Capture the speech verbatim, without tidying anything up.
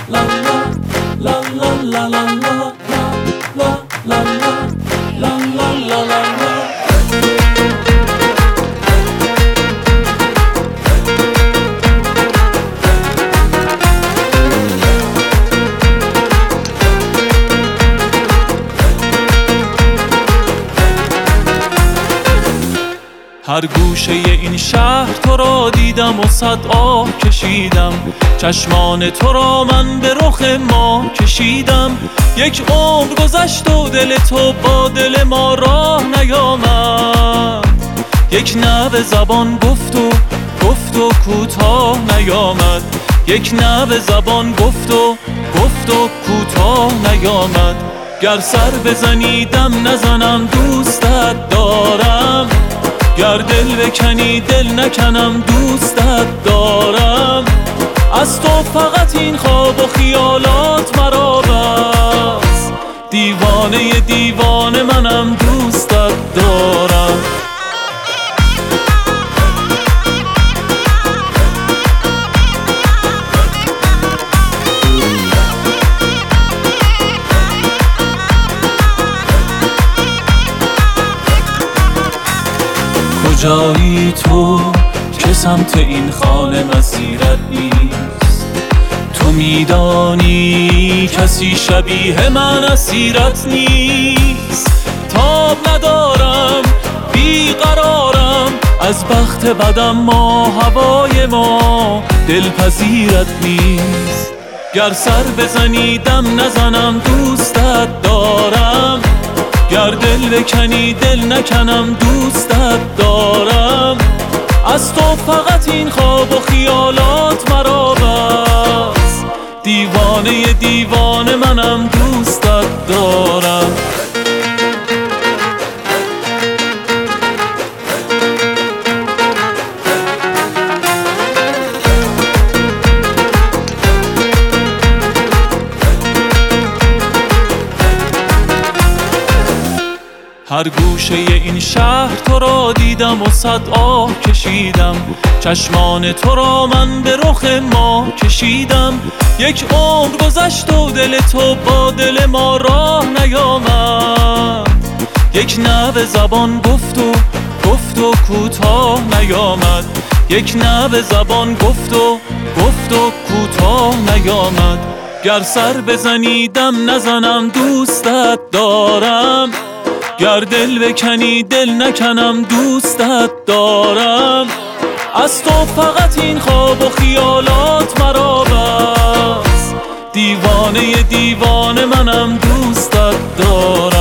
la la la la la la la la la la la la. هر گوشه این شهر تو را دیدم و صد آه کشیدم، چشمان تو را من به رخ ماه کشیدم. یک عمر گذشت و دل تو با دل ما راه نیامد، یک نبض زبان گفت و گفت و کوتاه نیامد، یک نبض زبان گفت و گفت و کوتاه نیامد. گر سر بزنی دم نزنم دوستت دارم، گر دل بکنی دل نکنم دوستت دارم. از تو فقط این خواب و خیالات مرا بس، دیوانه دیوانه منم دوستت دارم. کجایی تو که سمت این خانه مسیرت نیست؟ تو میدانی کسی شبیه من اسیرت نیست. تاب ندارم بیقرارم از بخت بدم، ما هوای ما دلپذیرت نیست. گر سر بزنی دم نزنم دوستت دارم، گر دل بکنی دل نکنم دوستت دارم. از تو فقط این خواب و خیالات مرا بس، دیوانه دیوانه منم دوستت دارم. هر گوشه این شهر تو را دیدم و صد آه کشیدم، چشمان تو را من به رخ ماه کشیدم. یک عمر گذشت و دل تو با دل ما راه نیامد، یک نبض زبان گفت و گفت و کوتاه نیامد، یک نبض زبان گفت و گفت و کوتاه نیامد. گر سر بزنی دم نزنم دوستت دارم، گر دل بکنی دل نکنم دوستت دارم. از تو فقط این خواب و خیالات مرا بس، دیوانه دیوانه منم دوستت دارم.